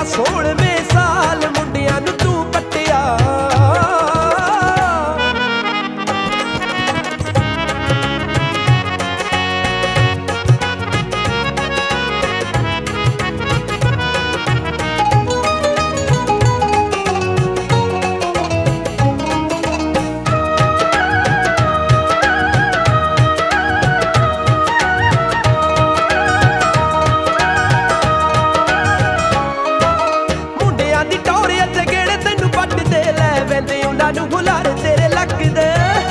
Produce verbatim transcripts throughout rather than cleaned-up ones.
ਪੱਟਿਆ ਸੋਲਵੇਂ ਸਾਲ ਮੁੰਡਿਆਂ ਨੂੰ ਤੂੰ ਪੱਟਿਆ। ਨੂੰ ਹੁਲਾਰੇ ਤੇਰੇ ਲੱਗਦੇ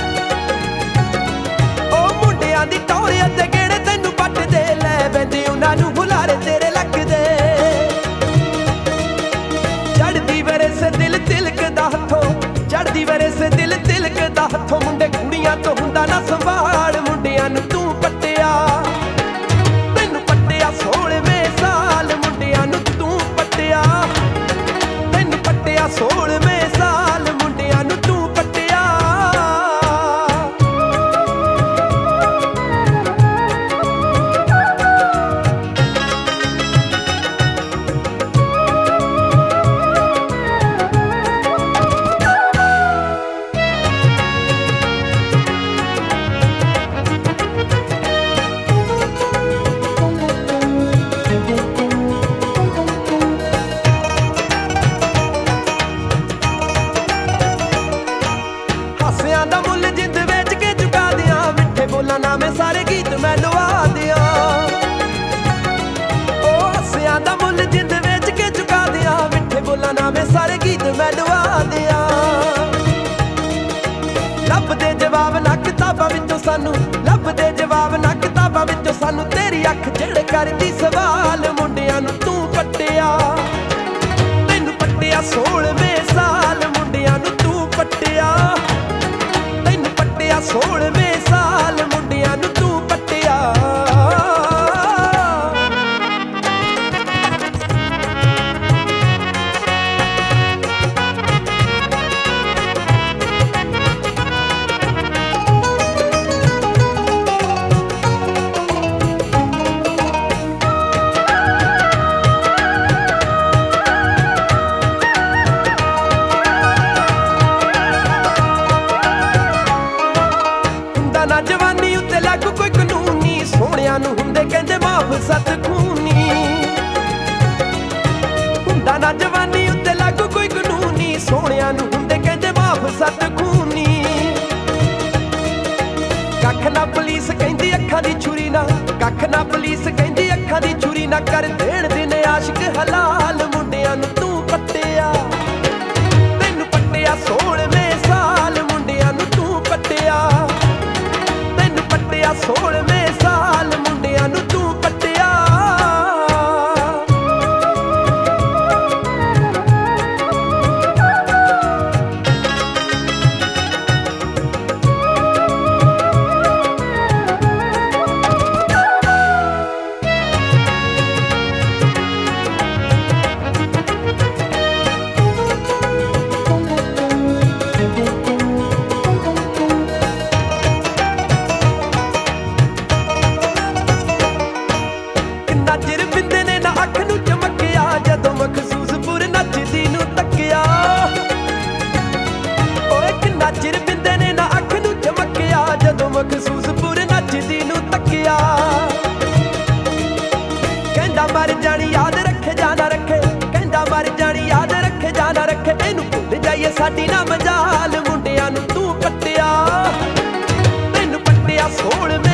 ਉਹ ਮੁੰਡਿਆਂ ਦੀ ਟੌਰੀਆਂ ਤੇ ਗੇੜੇ ਤੈਨੂੰ ਪੱਟਦੇ ਲੈ ਬੈਂਦੇ ਉਹਨਾਂ ਨੂੰ ਹੁਲਾਰੇ ਤੇਰੇ ਲੱਗਦੇ। ਚੜਦੀ ਵਰਸੇ ਦਿਲ ਤਿਲਕਦਾ ਹੱਥੋਂ ਚੜਦੀ ਵਰਸੇ ਦਿਲ ਤਿਲਕਦਾ ਹੱਥੋਂ ਮੁੰਡੇ ਕੁੜੀਆਂ ਤੋਂ ਹੁੰਦਾ ਨਾ ਸੰਭਾਲ ਮੁੰਡਿਆਂ ਨੂੰ ਤੂੰ ਪੱਟਿਆ। ਤੈਨੂੰ ਪੱਟਿਆ ਸੋਲਵੇਂ ਸਾਲ ਮੁੰਡਿਆਂ ਨੂੰ ਤੂੰ ਪੱਟਿਆ। ਤੈਨੂੰ ਪੱਟਿਆ ਸੋਲਵੇਂ ਸਾਲ ਮੁੰਡਿਆਂ ਨੂੰ ਤੂੰ ਪੱਟਿਆ। ਹਾਸਿਆਂ ਦਾ ਮੁੱਲ ਜਿੰਦ ਵੇਚ ਕੇ ਚੁਕਾ ਦਿਆਂ ਮਿੱਠੇ ਬੋਲਾਂ ਨਾ ਮੈਂ ਸਾਰੇ ਗੀਤ ਮੈਂ ਲਵਾ ਦਿਆਂ। ਉਹ ਹਾਸਿਆਂ ਦਾ ਮੁੱਲ ਜਿੰਦ ਵੇਚ ਕੇ ਚੁਕਾ ਦਿਆਂ ਮਿੱਠੇ ਬੋਲਾਂ ਨਾ ਮੈਂ ਸਾਰੇ ਗੀਤ ਮੈਂ ਲਵਾ ਦਿਆਂ। ਲੱਭਦੇ ਜਵਾਬ ਨਾ ਕਿਤਾਬਾਂ ਵਿੱਚੋਂ ਸਾਨੂੰ ਲੱਭਦੇ ਜਵਾਬ ਨਾ ਕਿਤਾਬਾਂ ਵਿੱਚੋਂ ਸਾਨੂੰ ਤੇਰੀ ਅੱਖ ਜਿਹੜੇ ਕਰਦੀ ਸਵਾਲ ਮੁੰਡਿਆਂ ਨੂੰ ਤੂੰ ਪੱਟਿਆ। ਤੈਨੂੰ ਪੱਟਿਆ ਸੋਲਵੇਂ ਸਾਲ ਮੁੰਡਿਆਂ ਨੂੰ ਤੂੰ ਪੱਟਿਆ। ਤੈਨੂੰ ਪੱਟਿਆ ਸੋਲਵੇਂ ਸਾਲ ਮੁੰਡਿਆਂ ਨੂੰ ਤੂੰ ਪੱਟਿਆ। ਨਾ ਜਵਾਨੀ ਉੱਤੇ ਲਾਗੂ ਕੋਈ ਕਾਨੂੰਨ ਨੀ ਸੋਹਣਿਆਂ ਨੂੰ ਹੁੰਦੇ ਕਹਿੰਦੇ ਮਾਫ ਸੱਤ ਖੂਨੀ। ਹੁੰਦਾ ਨਾ ਜਵਾਨੀ ਉੱਤੇ ਲਾਗੂ ਕੋਈ ਕਾਨੂੰਨ ਨੀ ਸੋਹਣਿਆਂ ਨੂੰ ਹੁੰਦੇ ਕਹਿੰਦੇ ਮਾਫ ਸੱਤ ਖੂਨੀ। ਕੱਖ ਨਾ ਪੁਲਿਸ ਕਹਿੰਦੀ ਅੱਖਾਂ ਦੀ ਛੁਰੀ ਨਾ ਕੱਖ ਨਾ ਪੁਲਿਸ ਕਹਿੰਦੀ ਅੱਖਾਂ ਦੀ ਛੁਰੀ ਨਾ ਕਰ ਦੇਣ ਦਿਨ ਆਸ਼ਿਕ ਹਲਾਲ ਮੁੰਡਿਆਂ ਨੂੰ ਤੂੰ ਪੱਟਿਆ। ਤੈਨੂੰ ਪੱਟਿਆ ਸੋਲਵੇਂ ਸਾਲ ਮੁੰਡਿਆਂ ਨੂੰ ਤੂੰ ਪੱਟਿਆ। ਪੱਟਿਆ ਸੋਲਵੇਂ ਸਾਲ ਮੁੰਡਿਆਂ ਨੂੰ ਤੂੰ ਪੱਟਿਆ। ਚਿਰ ਬਿੰਦੇ ਨੇ ਨਾ ਅੱਖ ਨੂੰ ਚਮਕਿਆ ਜਦੋਂ ਮਖਸੂਸਪੁਰ ਨੱਚਦੀ ਨੂੰ ਤੱਕਿਆ। ਓਏ ਕਿੰਨਾ ਚਿਰ ਬਿੰਦੇ ਨੇ ਨਾ ਅੱਖ ਨੂੰ ਚਮਕਿਆ ਜਦੋਂ ਮਖਸੂਸਪੁਰ ਨੱਚਦੀ ਨੂੰ ਤੱਕਿਆ। ਕਹਿੰਦਾ ਮਰ ਜਾਣੀ ਯਾਦ ਰੱਖੇ ਜਾਂ ਨਾ ਰੱਖੇ ਕਹਿੰਦਾ ਮਰ ਜਾਣੀ ਯਾਦ ਰੱਖੇ ਜਾਂ ਨਾ ਰੱਖੇ ਇਹਨੂੰ ਭੁੱਲ ਜਾਈਏ ਸਾਡੀ ਨਾ ਮਜਾਲ ਮੁੰਡਿਆਂ ਨੂੰ ਤੂੰ ਪੱਟਿਆ। ਤੈਨੂੰ ਪੱਟਿਆ ਸੋਲਵੇਂ